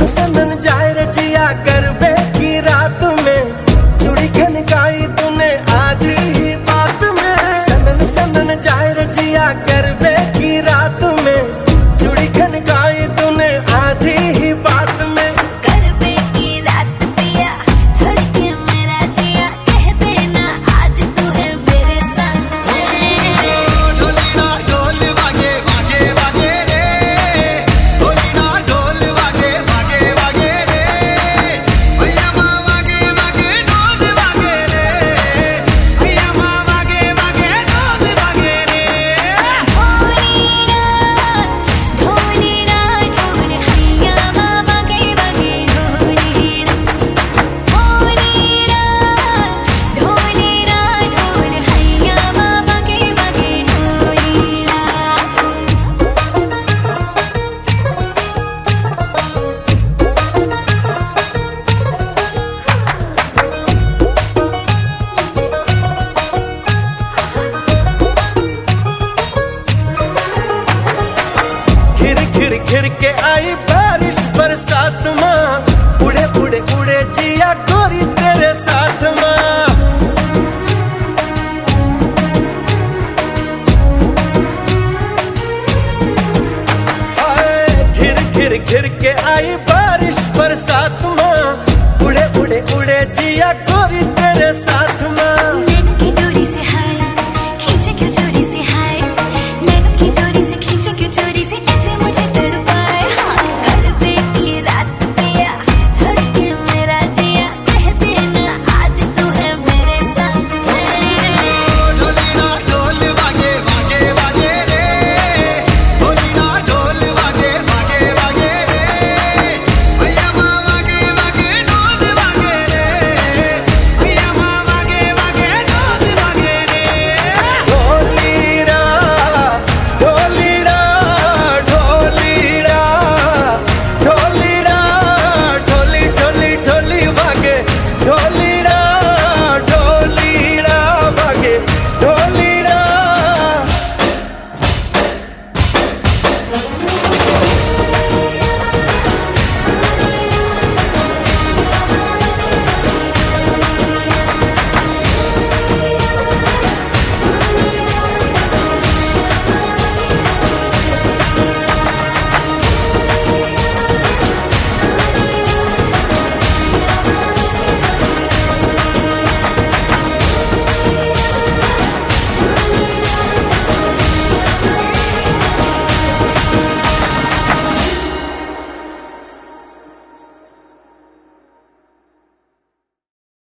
सनन जाए रे जिया करबे की रात में, चूड़ी खनकाई तूने आधी ही बात में। सनन सनन जाए रे जिया करबे की रात में, चूड़ी खनकाई तूने आधी ही बात में। करबे की रात पिया धड़के मेरा जिया, कह देना आज तू है मेरे साथ। ढोली ना ढोल वागे वागे वागे रे, ढोली ना ढोल वागे वागे वागे रे, भैया माँ वागे वागे ढोल वागे रे, भैया माँ वागे वागे ढोल वागे रे। ढोली ना ढोल हैया माँ वागे वागे ढोली ना, ढोली ना ढोल हैया माँ वागे वागे ढोली ना। घिर घिर घिर के आई बारिश बरसात माँ, उड़े उड़े उड़े जिया गोरी तेरे साथ माँ। हाय घिर घिर घिर के आई बारिश बरसात माँ, उड़े उड़े उड़े जिया गोरी तेरे साथ माँ।